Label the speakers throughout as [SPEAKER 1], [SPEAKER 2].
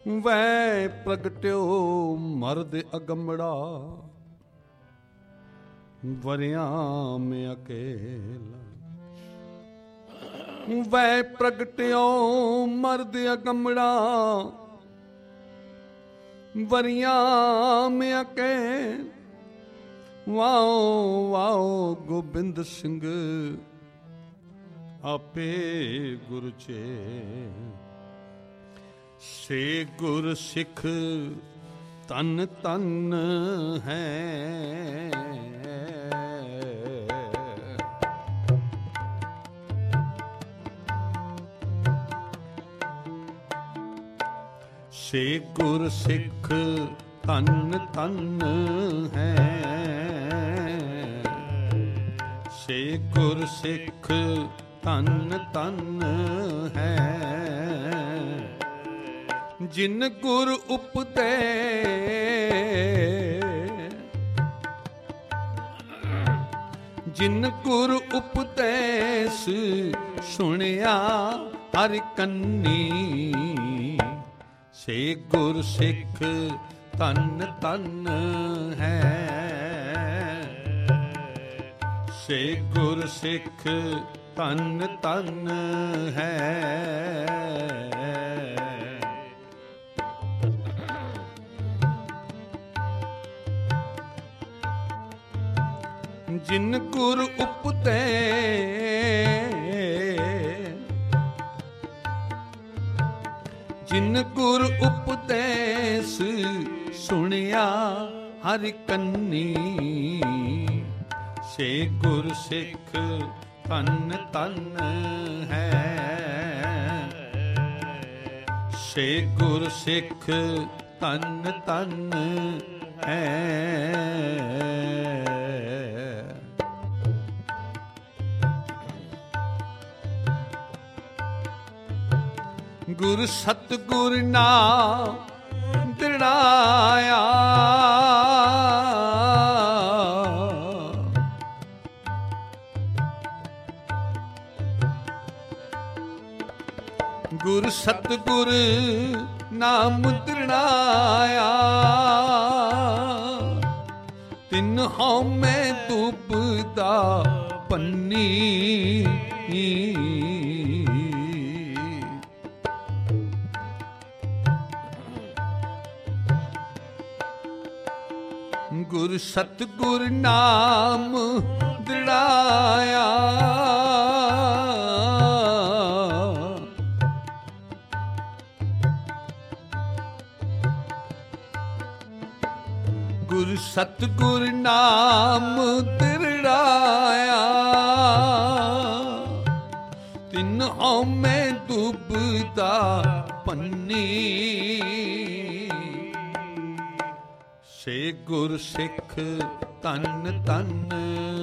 [SPEAKER 1] ਵੈ ਪ੍ਰਗਟਿਓ ਮਰਦ ਅਗੰਮੜਾ, ਵਰਿਆਂ ਮੈਂ ਅਕੇਲਾ। ਵੈ ਪ੍ਰਗਟਿਓ ਮਰਦ ਅਗੰਮੜਾ, ਵਰਿਆਂ ਮੈਂ ਅਕੇਲਾ। ਵਾਓ ਵਾਓ ਗੋਬਿੰਦ ਸਿੰਘ ਆਪੇ ਗੁਰ ਚੇ, ਸੇ ਗੁਰ ਸਿੱਖ ਤਨ ਤਨ ਹੈ। ਸੇ ਗੁਰ ਸਿੱਖ ਤਨ ਤਨ ਹੈ। ਸੇ ਗੁਰ ਸਿੱਖ ਤਨ ਤਨ ਹੈ। ਜਿਨ ਗੁਰ ਉਪਦੇਸ਼, ਜਿਨ ਗੁਰ ਉਪਦੇਸ਼ ਸੁਣਿਆ ਹਰ ਕੰਨੀ, ਸੇ ਗੁਰ ਸਿੱਖ ਤਨ ਤਨ ਹੈ। ਸੇ ਗੁਰ ਸਿੱਖ ਤਨ ਤਨ ਹੈ। ਜਿਨ ਗੁਰ ਉਪਦੇਸ਼, ਜਿਨ ਗੁਰ ਉਪਦੇਸ਼ ਸੁਣਿਆ ਹਰ ਕੰਨੀ, ਸੇ ਗੁਰ ਸਿੱਖ ਤਨ ਤਨ ਹੈ। ਸੇ ਗੁਰ ਸਿੱਖ ਤਨ ਤਨ ਹੈ। ਗੁਰ ਸਤਿਗੁਰ ਨਾਮ ਦ੍ਰਿੜਾਇਆ, ਗੁਰ ਸਤਿਗੁਰ ਨਾਮ ਦ੍ਰਿੜਾਇਆ। ਤਿਨ ਹਉਮੈ ਡੁੱਬਦਾ ਪੰਨੀ, ਗੁਰ ਸਤਿਗੁਰ ਨਾਮ ਦ੍ਰਿੜਾਇਆ। ਗੁਰ ਸਤਿਗੁਰ ਨਾਮ ਦ੍ਰਿੜਾਇਆ। ਤਿਨ ਹਉਮੈ ਡੁੱਬਦਾ ਪੰਨੀ, ਸੇ ਗੁਰ ਸਿੱਖ ਤਨ ਤਨ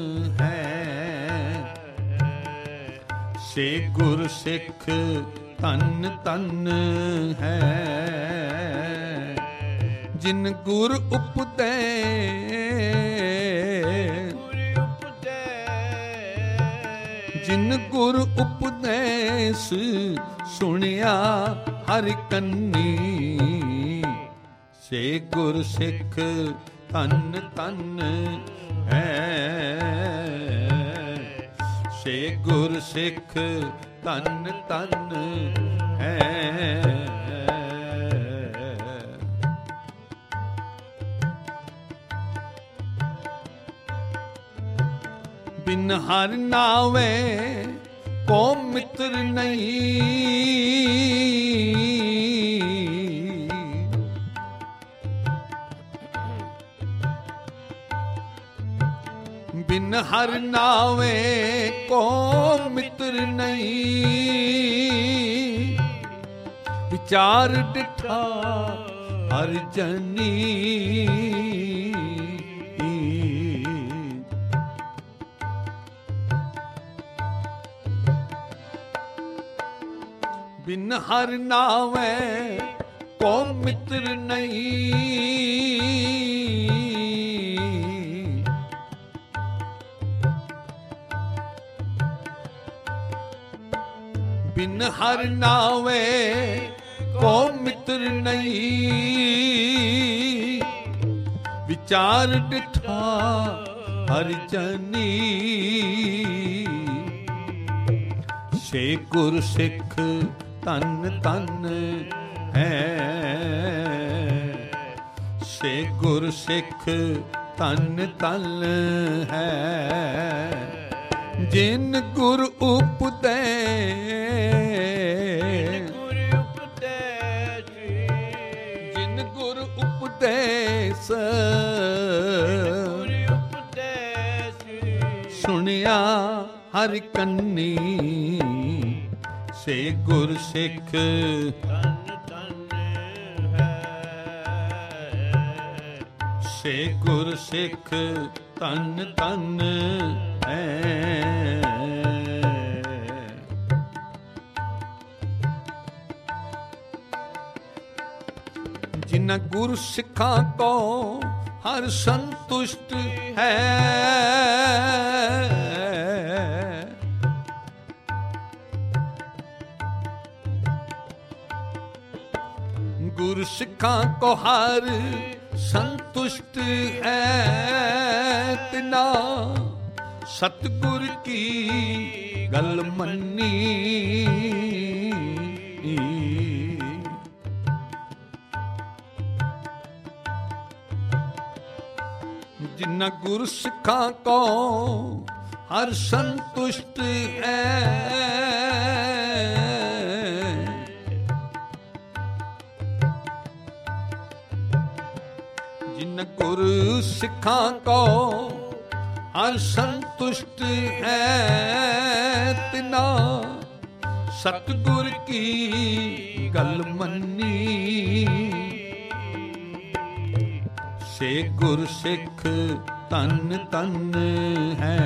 [SPEAKER 1] ਹੈ। ਸੇ ਗੁਰ ਸਿੱਖ ਤਨ ਤਨ ਹੈ। ਜਿਨ ਗੁਰ ਉਪਦੇਸ਼, ਜਿਨ ਗੁਰ ਉਪਦੇਸ਼ ਸੁਣਿਆ ਹਰ ਕੰਨੀ, ਸੇ ਗੁਰ ਸਿੱਖ ਤਨ ਤਨ ਹੈ। ਸੇ ਗੁਰ ਸਿੱਖ ਤਨ ਤਨ ਹੈ। ਬਿਨ ਹਰ ਨਾਵੇ ਕੋ ਮਿੱਤਰ ਨਹੀਂ, ਬਿਨ ਹਰ ਨਾਵੇ ਕੋ ਮਿੱਤਰ ਨਹੀਂ। ਵਿਚਾਰ ਡਿਠਾ ਹਰ ਜਨੀ, ਬਿਨ ਹਰ ਨਾਵੇ ਕੋ ਮਿੱਤਰ ਨਹੀਂ। ਬਿਨ ਹਰ ਨਾਵੇ को मित्र नहीं, विचार डिठा हर जनी। से गुर सिख तन तन है, से गुर सिख तन तन है। जिन गुर उपदेश, जिन गुर उपदेश सुनिया हर कन्नी। से गुर सिख से गुर सिख तन तन है। जिन्ना गुरु सिखा को हर संतुष्ट है। गुरु सिखा को हर संतुष्ट है। तिना सतगुर की गल मन्नी। जिन्ना गुरु सिखा को हर संतुष्ट है। जिन गुरु सिखा को हर संतुष्ट है। तिना सतगुर की गल मन्नी। से गुर सिख तन तन है।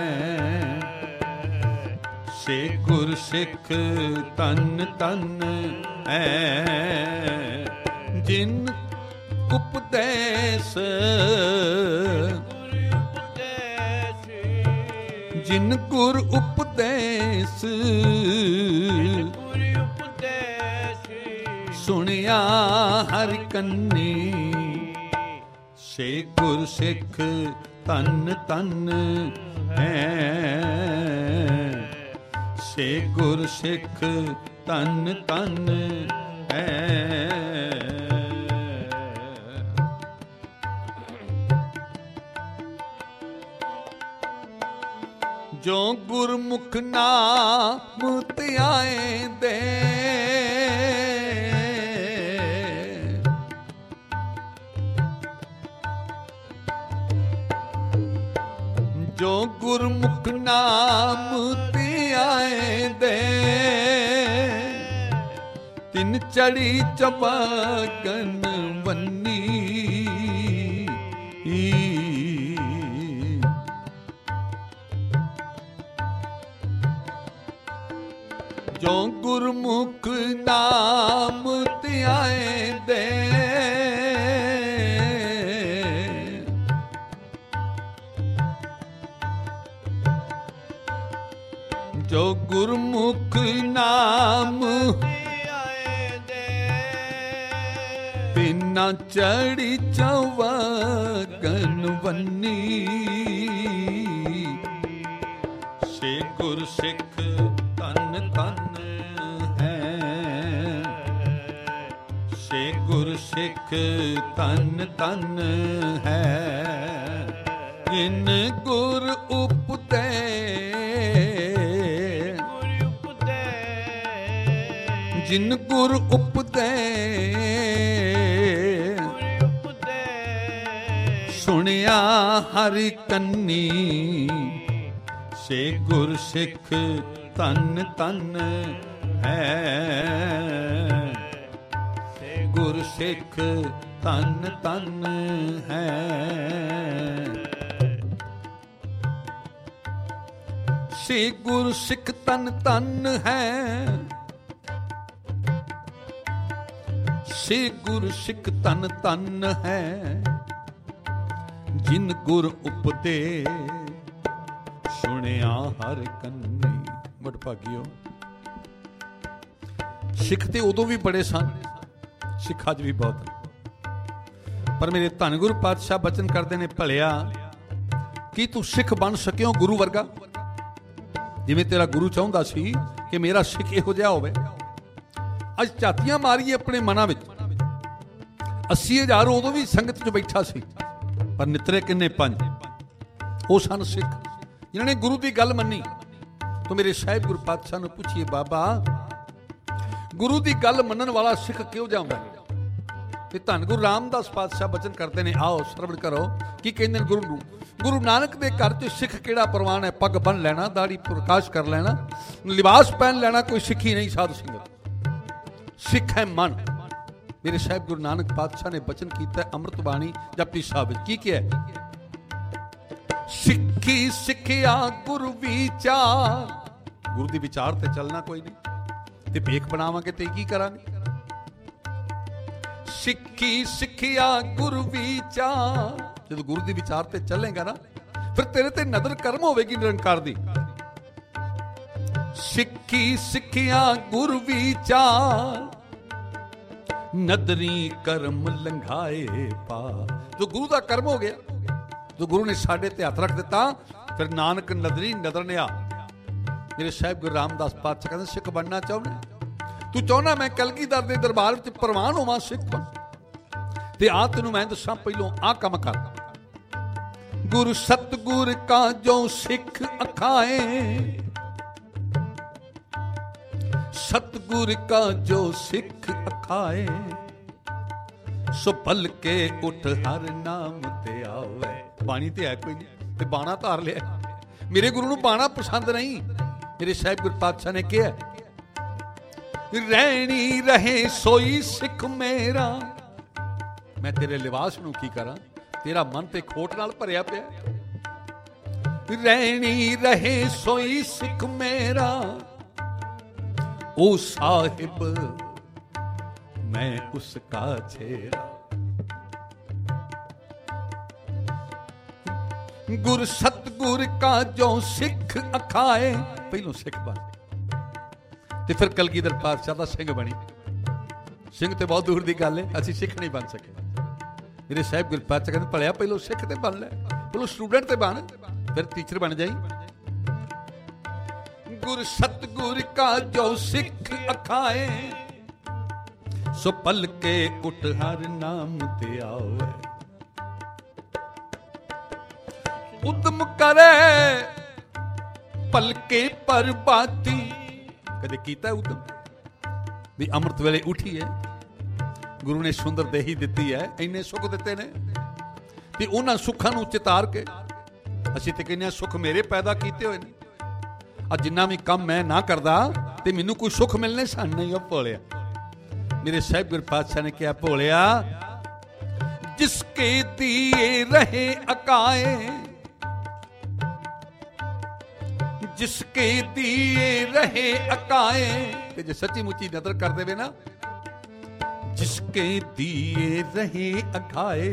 [SPEAKER 1] से गुर सिख तन तन है। जिन उपदेश, जिन गुर उपदेश सुनिया हर कन्नी। से गुर सिख तन तन है। से गुर सिख तन तन है। जो गुरमुख नाम त्याए दे। जो गुरमुख नाम त्याए दे। तिन चढ़ी चबगन बन्नी। जो गुरमुख नाम त्याए दे। जो गुरमुख नाम त्याए दे। तिना चढ़ी चवगन बन्नी। से गुर सिख तन तन है। से गुर सिख तन तन है। जिन गुर उपदेश, जिन गुर उपदेश सुनिया हर कन्नी। से गुर सिख तन तन है। से गुर सिख तन तन है। से गुर सिख तन तन है। से गुर सिख तन तन है। जिन गुर उपदेश सुनिया हर कन्नी। ਵਡਭਾਗਿਓ ਸਿੱਖ ਤੇ ਉਦੋਂ ਵੀ ਬੜੇ ਸਨ, ਸਿੱਖ ਅੱਜ ਵੀ ਬਹੁਤ, ਪਰ ਮੇਰੇ ਧੰਨ ਗੁਰੂ ਪਾਤਸ਼ਾਹ ਬਚਨ ਕਰਦੇ ਨੇ, ਭਲਿਆ ਕੀ ਤੂੰ ਸਿੱਖ ਬਣ ਸਕਿਓ ਗੁਰੂ ਵਰਗਾ, ਜਿਵੇਂ ਤੇਰਾ ਗੁਰੂ ਚਾਹੁੰਦਾ ਸੀ ਕਿ ਮੇਰਾ ਸਿੱਖ ਇਹੋ ਜਿਹਾ ਹੋਵੇ। ਅੱਜ ਝਾਤੀਆਂ ਮਾਰੀਏ ਆਪਣੇ ਮਨਾਂ ਵਿੱਚ। 80,000 ਉਦੋਂ ਵੀ ਸੰਗਤ 'ਚ ਬੈਠਾ ਸੀ, ਪਰ ਨਿਤਰੇ ਕਿੰਨੇ? 5। ਉਹ ਸਨ ਸਿੱਖ ਜਿਨ੍ਹਾਂ ਨੇ ਗੁਰੂ ਦੀ ਗੱਲ ਮੰਨੀ। ਤੋ ਮੇਰੇ ਸਾਹਿਬ ਗੁਰੂ ਪਾਤਸ਼ਾਹ ਨੂੰ ਪੁੱਛੀਏ, ਬਾਬਾ ਗੁਰੂ ਦੀ ਗੱਲ ਮੰਨਣ ਵਾਲਾ ਸਿੱਖ ਕਿਉਂ ਜਾਂਦਾ ਹੈ? ਤੇ ਧੰਨ ਗੁਰੂ ਰਾਮਦਾਸ ਪਾਤਸ਼ਾਹ ਬਚਨ ਕਰਦੇ ਨੇ, ਆਓ ਸਰਵਣ ਕਰੋ ਕੀ ਕਹਿੰਦੇ ਨੇ ਗੁਰੂ ਨੂੰ। ਗੁਰੂ ਨਾਨਕ ਦੇ ਘਰ 'ਚ ਸਿੱਖ ਕਿਹੜਾ ਪ੍ਰਵਾਨ ਹੈ? ਪੱਗ ਬੰਨ ਲੈਣਾ, ਦਾੜੀ ਪ੍ਰਕਾਸ਼ ਕਰ ਲੈਣਾ, ਲਿਬਾਸ ਪਹਿਨ ਲੈਣਾ, ਕੋਈ ਸਿੱਖੀ ਨਹੀਂ ਸਾਧ ਸੰਗਤ। ਸਿੱਖ ਹੈ ਮਨ। ਮੇਰੇ ਸਾਹਿਬ ਗੁਰੂ ਨਾਨਕ ਪਾਤਸ਼ਾਹ ਨੇ ਬਚਨ ਕੀਤਾ ਅੰਮ੍ਰਿਤ ਬਾਣੀ ਜਪਜੀ ਸਾਹਿਬ ਵਿੱਚ, ਕੀ ਕਿਹਾ? ਸਿੱਖੀ ਸਿੱਖਿਆ ਗੁਰੂ ਵਿਚਾਰ। ਗੁਰੂ ਦੀ ਵਿਚਾਰ ਤੇ ਚੱਲਣਾ ਕੋਈ ਨਹੀਂ, ਤੇ ਭੇਖ ਬਣਾਵਾਂਗੇ ਤੇ ਕੀ ਕਰਾਂਗੇ? ਸਿੱਖੀ ਸਿੱਖਿਆ ਗੁਰੂ ਵਿਚਾਰ। ਜਦੋਂ ਗੁਰੂ ਦੀ ਵਿਚਾਰ ਤੇ ਚੱਲੇਗਾ ਨਾ, ਫਿਰ ਤੇਰੇ ਤੇ ਨਦਰ ਕਰਮ ਹੋਵੇਗੀ ਨਿਰੰਕਾਰ ਦੀ। ਸਿੱਖੀ ਸਿੱਖਿਆ ਗੁਰੂ ਵਿਚਾਰ, ਨਦਰੀ ਕਰਮ ਲੰਘਾਏ ਪਾ। ਜੋ ਗੁਰੂ ਦਾ ਕਰਮ ਹੋ ਗਿਆ, ਜੋ ਗੁਰੂ ਨੇ ਸਾਡੇ ਤੇ ਹੱਥ ਰੱਖ ਦਿੱਤਾ, ਫਿਰ ਨਾਨਕ ਨਦਰੀ ਨਦਰਨਿਆ। ਮੇਰੇ ਸਾਹਿਬ ਗੁਰੂ ਰਾਮਦਾਸ ਪਾਤਸ਼ਾਹ ਕਹਿੰਦੇ, ਸਿੱਖ ਬਣਨਾ ਚਾਹੁੰਦਾ? ਤੂੰ ਚਾਹੁੰਦਾ ਮੈਂ ਕਲਗੀਧਰ ਦੇ ਦਰਬਾਰ ਵਿੱਚ ਪ੍ਰਵਾਨ ਹੋਵਾਂ ਸਿੱਖ ਬਣ? ਤੇ ਆ ਤੈਨੂੰ ਮੈਂ ਦੱਸਾਂ, ਪਹਿਲੋਂ ਆ ਕੰਮ ਕਰ। ਗੁਰੂ ਸਤਿਗੁਰ ਕਾ ਜੋ ਸਿੱਖ ਅਖਾਏ, ਸਤਿਗੁਰ ਕਾ ਜੋ ਸਿੱਖ ਅਖਾਏ, ਸੋ ਭਲ ਕੇ ਉਠ ਹਰ ਨਾਮ ਤੇ ਆਵੇ। ਬਾਣੀ ਤੇ ਹੈ ਕੋਈ ਨਹੀਂ, ਤੇ ਬਾਣਾ ਧਾਰ ਲਿਆ। ਮੇਰੇ ਗੁਰੂ ਨੂੰ ਬਾਣਾ ਪਸੰਦ ਨਹੀਂ। ਮੇਰੇ ਸਾਹਿਬ ਗੁਰੂ ਪਾਤਸ਼ਾਹ ਨੇ ਕਿਹਾ, ਰਹਿਣੀ ਰਹੇ ਸੋਈ ਸਿੱਖ ਮੇਰਾ। ਮੈਂ ਤੇਰੇ ਲਿਬਾਸ ਨੂੰ ਕੀ ਕਰਾਂ? ਤੇਰਾ ਮਨ ਤੇ ਖੋਟ ਨਾਲ ਭਰਿਆ ਪਿਆ। ਰਹਿਣੀ ਰਹੇ ਸੋਈ ਸਿੱਖ ਮੇਰਾ, ਓ ਸਾਹਿਬ ਮੈਂ ਉਸਕਾ ਛੇਰਾ। ਗੁਰ ਸਤਿਗੁਰ ਕਾ ਜੋ ਸਿੱਖ ਅਖਾਏ। ਪਹਿਲੋਂ ਸਿੱਖ ਬਣ, ਤੇ ਫਿਰ ਕਲਗੀਧਰ ਪਾਤਸ਼ਾਹ ਦਾ ਸਿੰਘ ਬਣੀ। ਸਿੰਘ ਤੇ ਬਹੁਤ ਦੂਰ ਦੀ ਗੱਲ ਹੈ, ਅਸੀਂ ਸਿੱਖ ਨਹੀਂ ਬਣ ਸਕੇ। ਮੇਰੇ ਸਾਹਿਬ ਗੁਰੂ ਪਾਤਸ਼ਾਹ ਕਹਿੰਦੇ, ਭਲਿਆ ਪਹਿਲੋਂ ਸਿੱਖ ਤੇ ਬਣ ਲੈ, ਪਹਿਲੋਂ ਸਟੂਡੈਂਟ ਤੇ ਬਣ, ਫਿਰ ਟੀਚਰ ਬਣ ਜਾਈ। ਗੁਰ ਸਤਿਗੁਰ ਕਾ ਜੋ ਸਿੱਖ ਅਖਾਏ, ਸੋ ਪਲ ਕੇ ਉਠ ਹਰ ਨਾਮ ਤੇ ਆਵੇ। ਉਦਮ ਕਰੇ ਪਲਕੇ ਪਰਬਾਤੀ। ਕਦੇ ਕੀਤਾ ਉਦਮ ਵੀ ਅੰਮ੍ਰਿਤ ਵੇਲੇ ਉਠੀਏ? ਗੁਰੂ ਨੇ ਸੁੰਦਰ ਦੇਹੀ ਦਿੱਤੀ ਹੈ, ਇੰਨੇ ਸੁੱਖ ਦਿੱਤੇ ਨੇ, ਤੇ ਉਹਨਾਂ ਸੁੱਖਾਂ ਨੂੰ ਚਿਤਾਰ ਕੇ ਅਸੀਂ ਤੇ ਕਹਿੰਦੇ ਹਾਂ ਸੁੱਖ ਮੇਰੇ ਪੈਦਾ ਕੀਤੇ ਹੋਏ ਨੇ। ਆ ਜਿੰਨਾ ਵੀ ਕੰਮ ਮੈਂ ਨਾ ਕਰਦਾ ਤੇ ਮੈਨੂੰ ਕੋਈ ਸੁੱਖ ਮਿਲਨੇ ਸਨ ਨਹੀਂ। ਉਹ ਭੋਲਿਆ, ਮੇਰੇ ਸਾਹਿਬ ਗੁਰੂ ਪਾਤਸ਼ਾਹ ਨੇ ਕਿਹਾ, ਭੋਲਿਆ ਜਿਸਕੇ ਦੀਏ ਰਹੇ ਅਕਾਏ, ਜਿਸਕੇ ਦੀਏ ਰਹੇ ਅਕਾਏ। ਤੇ ਜੇ ਸੱਚੀ ਮੁੱਚੀ ਨਦਰ ਕਰ ਦੇਵੇ ਨਾ, ਜਿਸਕੇ ਦੀਏ ਰਹੇ ਅਕਾਏ,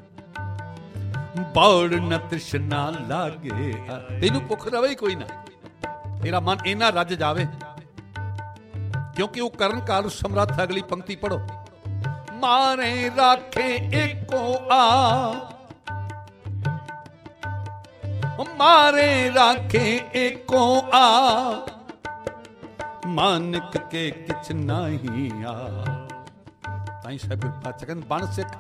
[SPEAKER 1] ਬੌੜ ਨ ਤ੍ਰਿਸ਼ਨਾ ਲਾਗੇ। ਤੈਨੂੰ ਭੁੱਖ ਰਵੇ ਹੀ ਕੋਈ ਨਾ, ਤੇਰਾ ਮਨ ਇੰਨਾ ਰੱਜ ਜਾਵੇ, ਕਿਉਂਕਿ ਉਹ ਕਰਨ ਕਾਲ ਸਮਰੱਥ। ਅਗਲੀ ਪੰਕਤੀ ਪੜੋ, ਮਾਰੇ ਰਾਖੇ ਏਕੋ ਆ, ਮਾਰੇ ਰਾਖੇ ਏਕੋ ਆ, ਮਾਨਕ ਕੇ ਕਿਛ ਨਹੀਂ ਆ। ਤਾਈ ਸਾਹਿਬ ਪਾਤਸ਼ਾਹ ਕਹਿੰਦੇ, ਬਣ ਸਿੱਖ।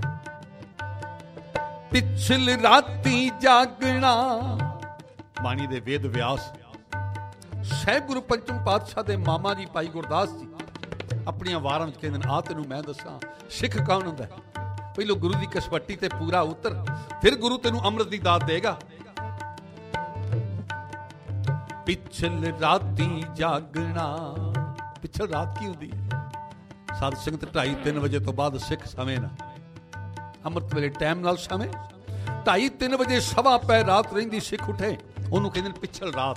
[SPEAKER 1] ਪਿਛਲ ਰਾਤੀ ਜਾਗਣਾ। ਬਾਣੀ ਦੇ ਵੇਦ ਵਿਆਸ ਸਾਹਿਬ ਗੁਰੂ ਪੰਚਮ ਪਾਤਸ਼ਾਹ ਦੇ ਮਾਮਾ ਜੀ ਭਾਈ ਗੁਰਦਾਸ ਜੀ ਆਪਣੀਆਂ ਵਾਰਾਂ ਵਿੱਚ ਕਹਿੰਦੇ ਨੇ, ਆ ਤੈਨੂੰ ਮੈਂ ਦੱਸਾਂ ਸਿੱਖ ਕੌਣ ਹੁੰਦਾ। ਪਹਿਲੋਂ ਗੁਰੂ ਦੀ ਕਸਵੱਟੀ ਤੇ ਪੂਰਾ ਉਤਰ, ਫਿਰ ਗੁਰੂ ਤੈਨੂੰ ਅੰਮ੍ਰਿਤ ਦੀ ਦਾਤ ਦੇਗਾ। ਪਿਛਲ ਰਾਤੀ ਜਾਗਣਾ। ਪਿਛਲ ਰਾਤ ਕੀ ਹੁੰਦੀ ਹੈ? ਸਾਧ ਸੰਗਤ 2:30-3 ਵਜੇ ਤੋਂ ਬਾਅਦ ਸਿੱਖ ਸਮੇਂ ਨਾ, ਅੰਮ੍ਰਿਤ ਵੇਲੇ ਟਾਈਮ ਨਾਲ ਸਮੇਂ 2:30-3 ਵਜੇ ਸਵਾ ਪੈ ਰਾਤ ਰਹਿੰਦੀ ਸਿੱਖ ਉਠੇ, ਉਹਨੂੰ ਕਹਿੰਦੇ ਨੇ ਪਿਛਲ ਰਾਤ।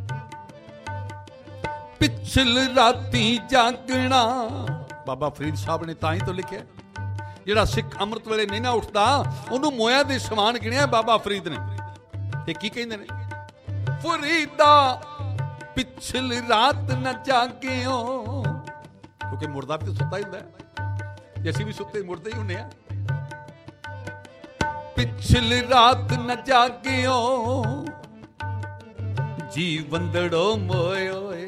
[SPEAKER 1] ਪਿਛਲ ਰਾਤੀ ਜਾਗਣਾ। ਬਾਬਾ ਫਰੀਦ ਸਾਹਿਬ ਨੇ ਤਾਂ ਹੀ ਤੋਂ ਲਿਖਿਆ, ਜਿਹੜਾ ਸਿੱਖ ਅੰਮ੍ਰਿਤ ਵੇਲੇ ਨਹੀਂ ਨਾ ਉੱਠਦਾ ਉਹਨੂੰ ਮੋਇਆ ਦੇ ਸਮਾਨ ਗਿਣਿਆ ਬਾਬਾ ਫਰੀਦ ਨੇ। ਤੇ ਕੀ ਕਹਿੰਦੇ ਨੇ, ਫਰੀਦਾ ਪਿਛਲ ਰਾਤ ਨ ਜਾਗਿਓ, क्योंकि मुड़दा भी तो सुता ही हुंदा है, असीं भी सुते मुड़दे ही हुंदे आ। पिछली रात न जागियो जी वंदड़ो मोए,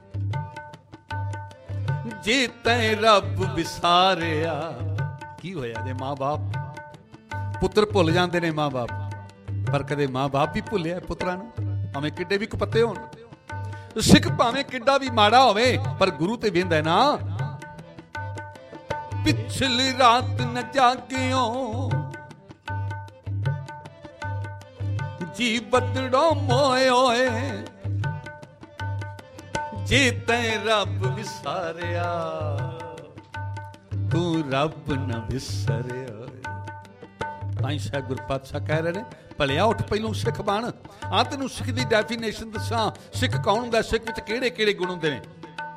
[SPEAKER 1] जे तैं रब विसारिया। की होया जे मां बाप पुत्र भुल जाते ने मां बाप, पर कदे मां बाप भी भुलिया पुत्रां नूं, भावें किड्डे भी कुपत्ते होण। सिख भावें किड्डा भी माड़ा होवे पर गुरु ते वेंदा ना। पिछली रात न जागियो जी बदड़ो मोए होए, जे तैं रब विसारिया तू रब न विसरिया। ताई साहब गुरु पातशाह कह रहे ने भलिया उठ पहलों सिख बन। आ तेनू सिख दी डेफिनेशन दसां, सिख कौन हुंदा, सिख विच किहड़े किहड़े गुण हुंदे ने।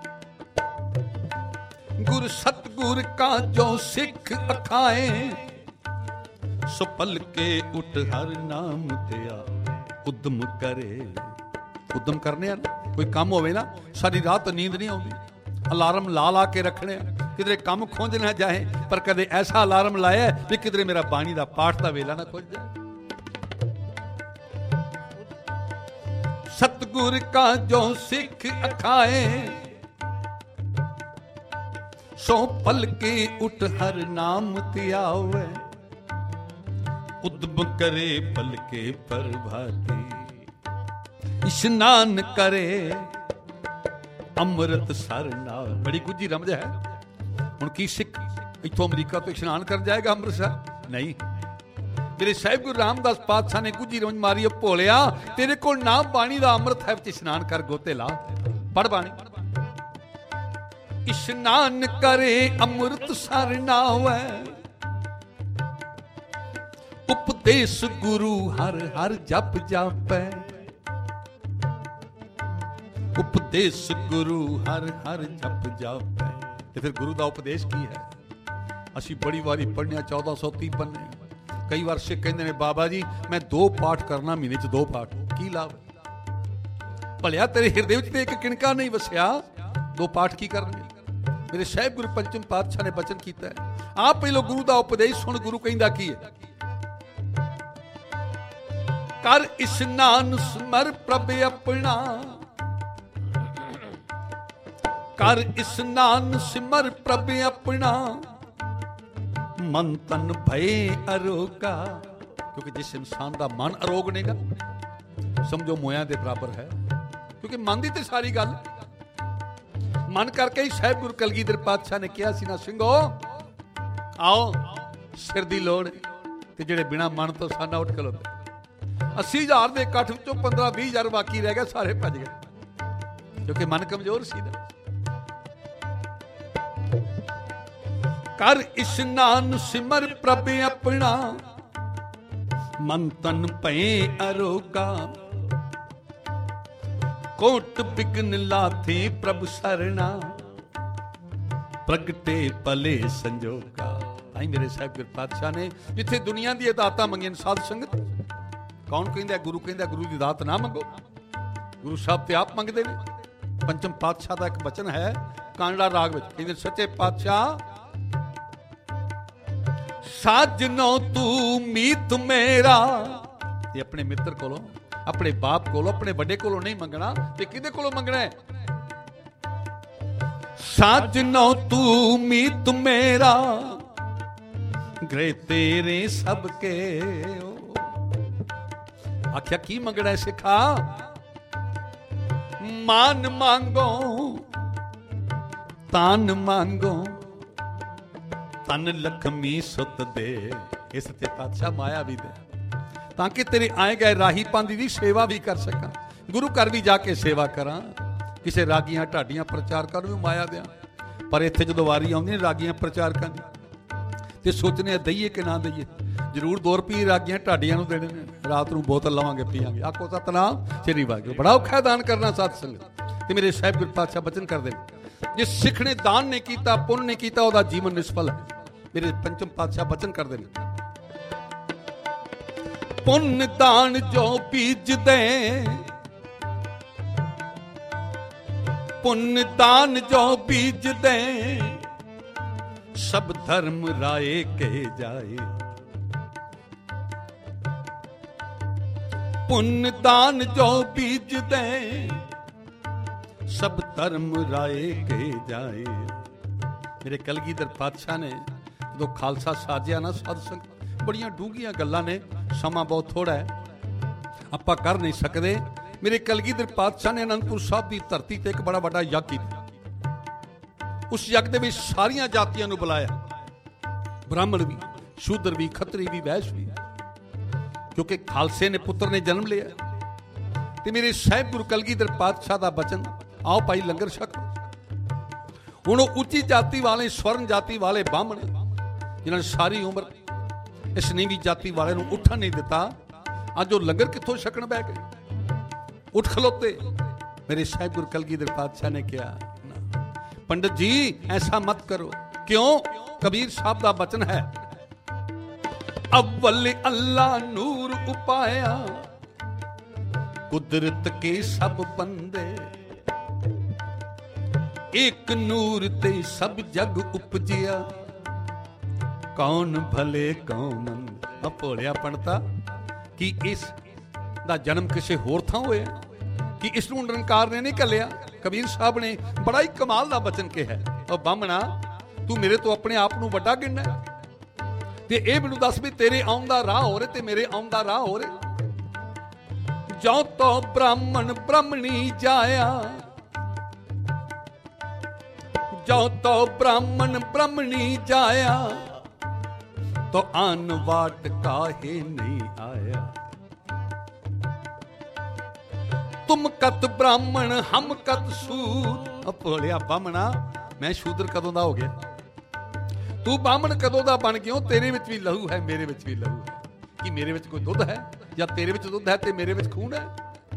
[SPEAKER 1] गुर सतगुर का जो सिख अखाए, सो पल के उठ हर नाम दिया उद्यम करे। उद्यम करने आ ना, कोई काम होवे ना, सारी रात नींद नहीं आउंदी, अलार्म ला ला के रखने, किधरे काम खोज ना जाए, पर कदे ऐसा अलार्म लाया भी किधरे मेरा बाणी दा पाठ दा वेला ना खोज जाए। सतगुर का जो सिख अखाए, सो पल के उठ हर नाम त्यावे, उद्यम करे पल के प्रभाती, इशनान करे अमृत सर नाल। बड़ी गुझी रमज है। हुण की सिख इत्थों अमरीका तो इशनान कर जाएगा अमृतसर? नहीं। मेरे साहिब गुरु रामदास पातशाह ने गुझी रमज मारी, भोलिया तेरे कोल ना बाणी दा अमृत है, इशनान कर, गोते ला, पढ़ बाणी। इशनान करे अमृत सर नावे, उपदेश गुरु हर हर जप जापै, उपदेश गुरु हर हर जप जापै। ते फिर गुरु दा उपदेश की है? असी बड़ी वारी पढ़ने 1430 पन्ने। कई बार सिख कहते ने बाबा जी मैं 2 पाठ करना महीने च 2 पाठ, की लाभ? भलिया तेरे हिरदे विच ते एक किणका नहीं वसिया, 2 पाठ की करने? मेरे साहिब गुरु पंचम पातशाह ने बचन कीता है, आप पहलो गुरु दा उपदेश सुन। गुरु कहंदा की है? कर इशनान स्मर प्रभ अपना, कर इशनान सिमर प्रभ अपना, मन तन भय अरोगा। क्योंकि जिस इंसान का मन अरोग नेगा, समझो मोया दे बराबर है। क्योंकि मन की तो सारी गल मन करके ही साहिब गुरु कलगीधर पातशाह ने कहा सी ना, ਸਿੰਘੋ आओ सिर दी लोड़ ते जेड़े बिना मन तो साना उठ खलोते। 80,000 ਦੇ ਇਕੱਠ ਵਿੱਚੋਂ 15-20,000 ਬਾਕੀ ਰਹਿ ਗਏ, ਸਾਰੇ ਭੱਜ ਗਏ ਕਿਉਂਕਿ ਮਨ ਕਮਜ਼ੋਰ ਸੀ ਨਾ। कर इशनान सिमर प्रभ अपना, मन तन भय अरोगा, कोट बिघन लाथे प्रभ सरना, प्रगटे भले संजोगा। आई मेरे साहिब गुरु पातशाह ने जिथे दुनिया दी दातां मंगियां साध संगत, कौन कहंदा? गुरु कहंदा गुरु दी दात ना मंगो, गुरु साहब ते आप मंगदे ने। पंचम पातशाह दा एक बचन है कांगड़ा राग विच, कहंदे सच्चे पातशाह साजनो तू मीत मेरा। ये अपने मित्र कोलों, अपने बाप कोलों, अपने बड़े कोलों नहीं मंगना, ते किदे कोलों मंगना है? साजनो तू मीत मेरा, ग्रे तेरे सबके। आख्या की मंगना है सिखा? मान मांगो तान मांगो, तन लक्ष्मी सुत दे। इस ते पातशाह माया भी दे, ताकि तेरे आए गए राही पांदी दी सेवा भी कर सका। गुरु घर भी जाके सेवा करा, किसी रागियां ढाडियां प्रचारकां नूं माया दियां। पर इत्थे जदों वारी आउंदी रागियां प्रचारकां दी ते सोचने दईए कि ना दईए। जरूर 2 रुपये रागियां ढाडियां नूं देने ने, रात नूं बोतल लवांगे पीआंगे। आखो सतनाम श्री वाहिगुरू। बड़ा औखा दान करना साध संगत। ते मेरे साहिब गुरु पातशाह बचन करदे ने, जिस सिख ने दान नहीं कीता, पुण्य नहीं कीता, ओहदा जीवन निष्फल है। मेरे पंचम पातशाह बचन करदे ने, पुण्य दान जो बीज दे, पुण्य दान जो बीज दे सब धर्म राय कहे जाए। पुण्य दान जो बीज दे सब धर्म राय कहे जाए। मेरे कलगीधर पातशाह ने जो खालसा साजिया ना साध संगत, बड़ियां डूंघियां गल्लां ने, समा बहुत थोड़ा है, आपां कर नहीं सकते। मेरे कलगीधर पातशाह ने अनंदपुर साहब की धरती ते एक बड़ा बड़ा यज्ञ कीता। उस यज्ञ दे विच सारियां जातियां नूं बुलाया, ब्राह्मण भी, शूद्र भी, खत्तरी भी, वैश्य भी, क्योंकि खालसे ने पुत्र ने जन्म लिया। ते मेरे साहिब गुरु कलगीधर पातशाह दा बचन, आओ भाई लंगर छको। हुण उच्ची जाति वाले, स्वर्ण जाति वाले ब्राह्मण जिन्होंने सारी उम्र इस नीवी जाति वाले नूं उठन नहीं दिता, अज वो लंगर कित्थों छकण बैठ गए, उठ खलोते। मेरे साहिब गुरु कलगीधर पातशाह ने कहा, पंडित जी ऐसा मत करो। क्यों? कबीर साहब दा वचन है, अव्वल अल्लाह नूर उपाया कुदरत के सब बंदे, एक नूर ते सब जग उपजिया कौन भले कौन मंद। भोलिया पंडिता कि इस दा जन्म किसी होर थां होया कि इस नूं निरंकार ने नहीं घल्लिया। कबीर साहब ने बड़ा ही कमाल दा वचन कहा, और बामणा तू मेरे तो अपने आप नूं वड्डा गिणना ते ये मैनूं दस भी तेरे आउण दा राह हो रहे ते मेरे आउण दा राह हो रहे। जो तो ब्राह्मण ब्राह्मणी जाया, जो तो ब्राह्मण ब्राह्मणी जाया तो आन वाट काहे नहीं आया। तुम कत ब्राह्मण हम कत सूद। भोलिया बामणा मैं शूद्र कदों दा हो गया, तू ब्राह्मण कदों दा बन गया। तेरे विच भी लहू है, मेरे विच भी लहू है। कि मेरे विच कोई दुध है या तेरे विच दुध है ते मेरे विच खून है।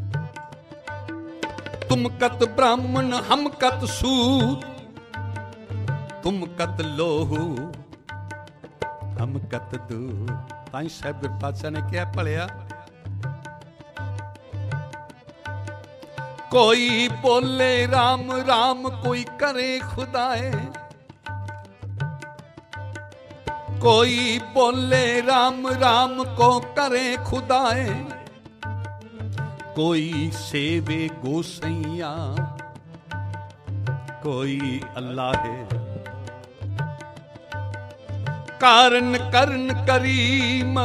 [SPEAKER 1] तुम कत ब्राह्मण हम कत सूद, तुम कत लोहू हम कत दूध। ताई साहिब गुरु पातशाह ने क्या भलिया, कोई बोले राम राम कोई करे खुदाए, कोई बोले राम राम को करे खुदाए, कोई सेवे गोसैया कोई अल्लाह है। कारण करन करीम,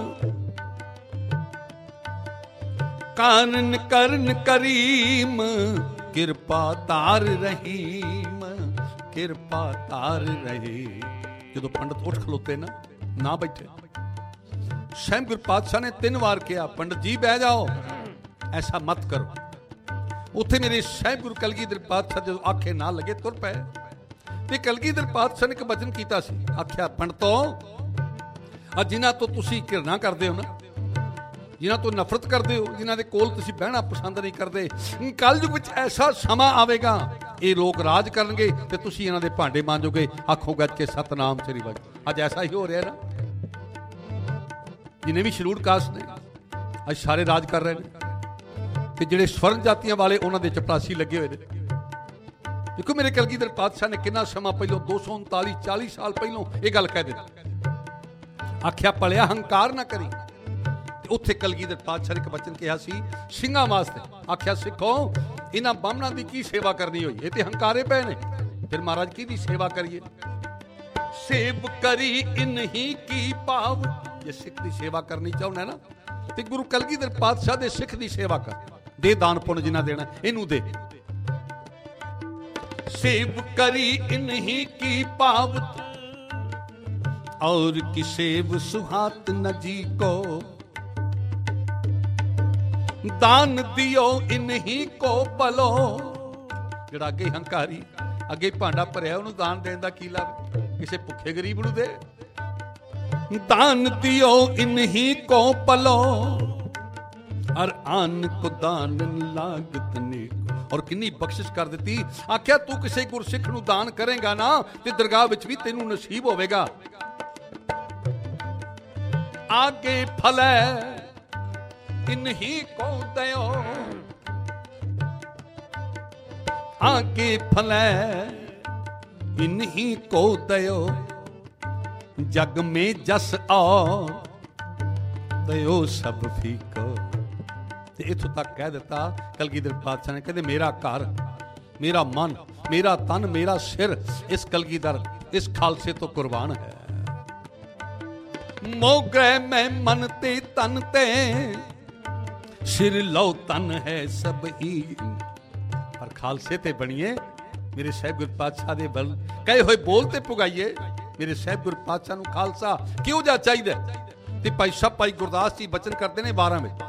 [SPEAKER 1] कारण करन करीम, किरपा तार रहीम, किरपा तार रही। जो पंडित उठ खलोते ना बैठे, साहिब गुरु पातशाह ने 3 बार कहा, पंडित जी बह जाओ, ऐसा मत करो। उत्थे मेरे साहिब गुरु कलगीधर पातशाह जो आखे ना लगे तुर पे। ते कलगीधर पातशाह ने एक वचन कीता सी, आख्या पंडितो जिन्हां तो तुसीं घृणा करदे हो ना, जिन्हां तो नफरत करदे हो, जिन्हां दे कोल तुसीं बहना पसंद नहीं करदे, कलयुग विच ऐसा समा आवेगा ये लोग राज करनगे ते तुसीं इन्हां दे भांडे मांजोगे। आखो गज के सतनाम श्री वाहिगुरू। अज ऐसा ही हो रहा है ना, जिन्हें भी शेड्यूल्ड कास्ट ने अज सारे राज कर रहे हैं, ते जिहड़े स्वर्ण जातियां वाले उन्हां दे चपरासी लगे हुए हैं। देखो मेरे कलगीधर पातशाह ने कितना समा पहलों 239-40 साल पहलों ये गल कह दी, आख्या भलिया हंकार ना करी। उत्थे कलगीधर पातशाह ने एक वचन कहा सी सिंघां वास्ते, आख्या सिखो इन्हां बामणां दी की सेवा करनी होई, ये ते हंकारे पे ने, फिर महाराज की दी सेवा करिए। सेव करी इन्हीं की पाव, जे सिख दी सेवा करनी चाहुंदा ना ते गुरु कलगीधर पातशाह दे सिख दी सेवा कर, दे दान पुण्य जिन्हां देना इनू दे। सेव करी इन्हीं की पावत और की सेव सुहात न जी को, दान दियो इन्हीं को बलो। जिहड़ा अगे हंकारी अगे भांडा भरिया उन्होंने दान देने का की लाभ, किसी भुखे गरीब नूं दे। दान दियो इन्हीं को पलो और आन को दान लागत नहीं। और किन्नी बख्शिश कर दी, आख्या तू किसी गुरसिख नूं दान करेगा ना ते दरगाह विच भी तेनू नसीब होवेगा। आगे फलै इन्हीं को दयो आगे फलै इन्हीं को दयो, जग में जस आओ दयो सब फीको। ते इथों तक कह दिता कलगीधर पातशाह ने, कहते मेरा घर, मेरा मन, मेरा तन, मेरा सिर इस कलगीधर, इस खालसे तो कुर्बान है। मोगरे में मन ते तन ते, सिर लो तन है सब ही। पर खालसे ते बनिए, मेरे साहिब गुर पातशाह दे बल कहे होए बोलते पुगाइए। मेरे साहिब गुर पातशाह नूं खालसा क्यों जा चाहिए? ते भाई साहब भाई गुरदास जी बचन करते ने 12 में,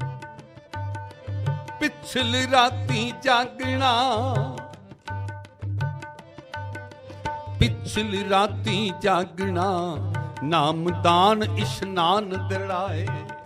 [SPEAKER 1] पिछल राती जागना, पिछल राती जागना, नामदान इशनान दड़ाए,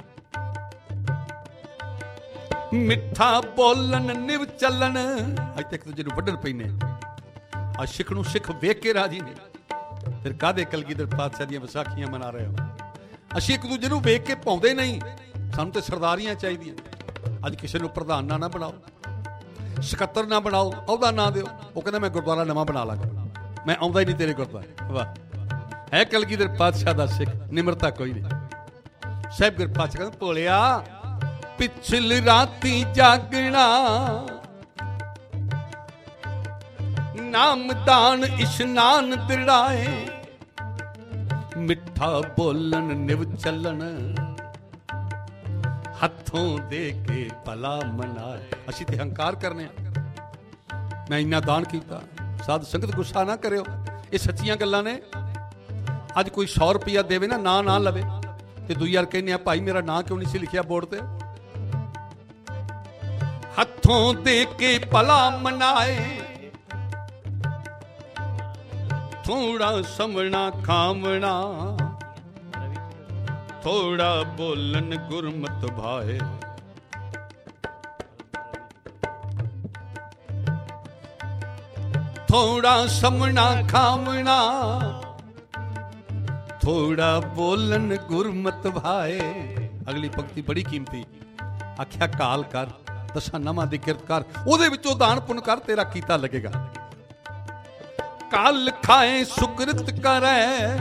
[SPEAKER 1] मिठा बोलन निव चलन। अज तक दूजे नूं वड्ढण पैने, आ सिख नूं सिख वेख के राजी ने, फिर काहदे कलगीधर पातशाह दीआं विसाखीआं मना रहे हो? असीं एक दूजे नूं वेख के पाउंदे नहीं, सानूं ते सरदारियां चाहीदियां। अज किसी नूं प्रधान ना बनाओ, सकत्तर ना बनाओ, अहुदा ना दिओ, वो कहंदा मैं गुरुद्वारा नवां बना लांगा, मैं आउंदा ही नहीं तेरे गुरुद्वारे। वाह, है कलगीधर पातशाह दा सिख, निमरता कोई नहीं। साहिब गुर पातशाह कहंदे भोलिया पिछल राती जागना, नामदान इशनान दड़ाए, मिठा बोलन निव चलन, हथों दे के भला मनाए। असीं ते हंकार करने, मैं इन्ना दान कीता। साध संगत गुस्सा ना करियो, ये सच्चियां गल्लां ने। अज कोई 100 रुपया देवे ना लवे, ते दूई यार कहने भाई मेरा नाम क्यों नहीं सी लिखिया बोर्ड ते? हथों दे के भला मनाए, थोड़ा समना खावना, थोड़ा बोलन गुरमत भाए। थोड़ा समना खावना, थोड़ा बोलन गुरमत भाए। अगली पंक्ति बड़ी कीमती, आख्या काल कर दसा नवां दी किरत कर, ओदे विचों दान पुन कर, तेरा कीता लगेगा। काल खाए सुकृत करे,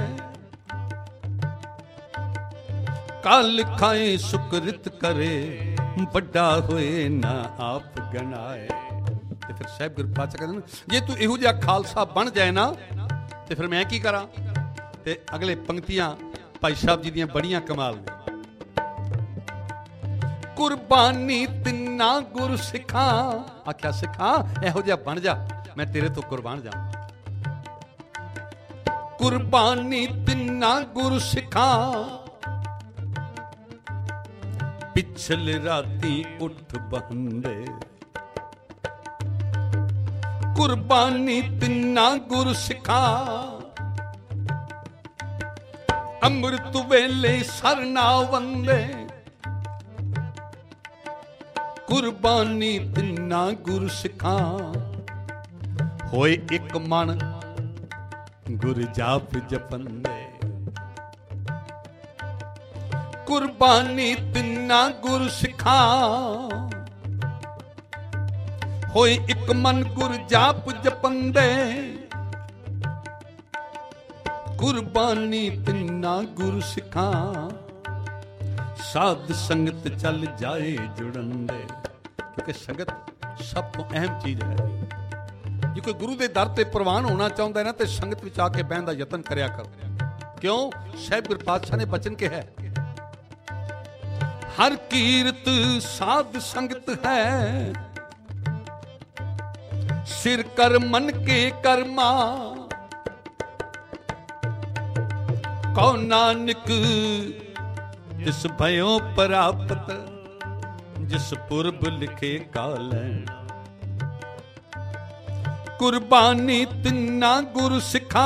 [SPEAKER 1] काल खाए सुकृत करे, बड़ा होए ना आप गनाए। ते फिर साहिब गुर पातशाह कहंदे जे तू इहो जिहा खालसा बन जाए ना, ते फिर मैं की करा? ते अगले पंक्तियां भाई साहब जी दियां बड़ियां कमाल ने। कुर्बानी तिन्ना गुर सिखा, आख्या सिखा इहो जिहा बन जा, मैं तेरे तो कुर्बान जा। कुर्बानी तिन्ना गुर सिखा, पिछल राती उठ बहंदे। कुर्बानी तिन्ना गुर सिखा, अमृत वेले सर ना वंदे। कुर्बानी तिन्ना गुर सिखा, होए एक मन गुर जाप जपंदे। कुर्बानी तिन्ना गुर सिखा, होए एक मन गुर जाप जपंदे। कुर्बानी तिन्ना गुर सिखा, साध संगत चल जाए जुड़ंदे। क्योंकि संगत सब तो अहम चीज है। जे कोई गुरु के दर ते प्रवान होना चाहता है ना, तो संगत विच आके बहन का यतन करया कर। क्यों? साहिब गुर पातशाह ने बचन के है, हर कीरत साध संगत है, सिर कर मन के कर्मा। कौ नानक जिस भयो प्राप्त, जिस पुरब लिखे कालै। कुर्बानी तिन्ना गुर सिखा,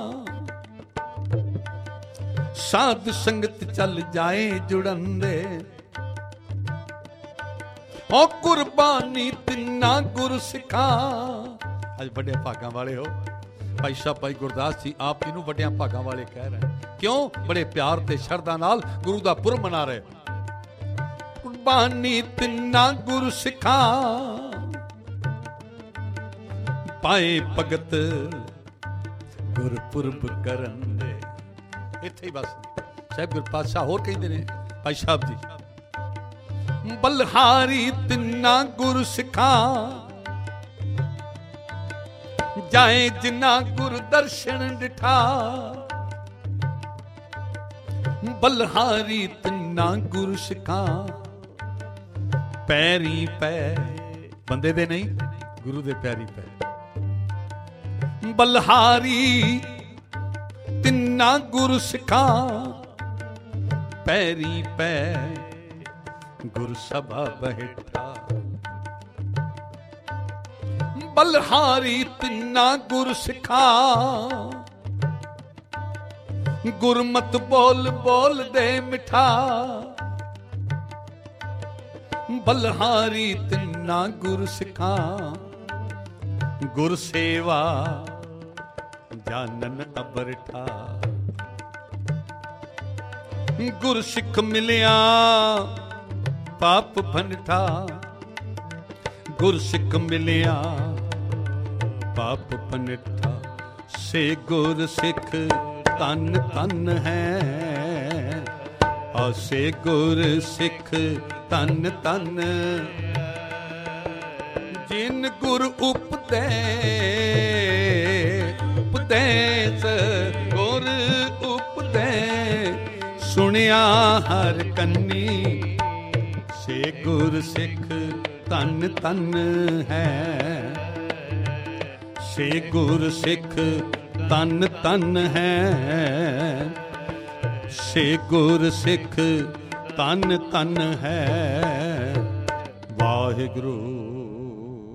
[SPEAKER 1] साध संगत चल जाए जुड़ंदे। ओ कुर्बानी तिन्ना गुर सिखा। अज बड़े भागां वाले हो भाई साहब भाई गुरदास जी, आप इनू बड़े भागां वाले कह रहे हैं। क्यों? बड़े प्यार ते शरदा नाल गुरु दा पुरब मना रहे। कुर्बानी तिन्ना गुर सिखा, ਪਾਏ ਭਗਤ ਗੁਰਪੁਰਬ ਕਰਨ ਦੇ। ਇੱਥੇ ਹੀ ਬਸ ਸਾਹਿਬ ਗੁਰ ਪਾਤਸ਼ਾਹ ਹੋਰ ਕਹਿੰਦੇ ਨੇ ਭਾਈ ਸਾਹਿਬ ਜੀ, ਬਲਹਾਰੀ ਤਿੰਨਾ ਗੁਰ ਸਿੱਖਾਂ ਜਾਏ ਜਿਨਾ ਗੁਰ ਦਰਸ਼ਨ ਡਿਠਾ। ਬਲਹਾਰੀ ਤਿੰਨਾ ਗੁਰ ਸਿੱਖਾਂ ਪੈਰੀ ਪੈ, ਬੰਦੇ ਦੇ ਨਹੀਂ ਗੁਰੂ ਦੇ ਪੈਰੀ ਪੈ। ਬਲਹਾਰੀ ਤਿੰਨਾ ਗੁਰ ਸਿੱਖਾਂ ਪੈਰੀ ਪੈ ਗੁਰ ਸਭਾ ਬੈਠਾ। ਬਲਹਾਰੀ ਤਿੰਨਾ ਗੁਰ ਸਿੱਖਾਂ ਗੁਰਮਤ ਬੋਲ ਬੋਲ ਦੇ ਮਿਠਾ। ਬਲਹਾਰੀ ਤਿੰਨਾ ਗੁਰ ਸਿੱਖਾਂ ਗੁਰ ਸੇਵਾ ਜਾਨਨ ਅਬਰਠਾ। ਗੁਰ ਸਿੱਖ ਮਿਲਿਆ ਪਾਪ ਭੰਠਾ। ਗੁਰ ਸਿੱਖ ਮਿਲਿਆ ਪਾਪ ਭੰਠਾ। ਸੇ ਗੁਰ ਸਿੱਖ ਧਨ ਧਨ ਹੈ। ਆਸੇ ਗੁਰ ਸਿੱਖ ਧਨ ਧਨ। ਜਿਨ ਗੁਰ ਉਪਦੇਸ ਗੁਰ ਉਪਦੇਸ ਸੁਣਿਆ ਹਰ ਕੰਨੀ। ਸੇ ਗੁਰ ਸਿੱਖ ਧਨ ਧਨ ਹੈ। ਸੇ ਗੁਰ ਸਿੱਖ ਧਨ ਧਨ ਹੈ। ਸੇ ਗੁਰ ਸਿੱਖ ਧਨ ਧਨ ਹੈ। ਵਾਹਿਗੁਰੂ।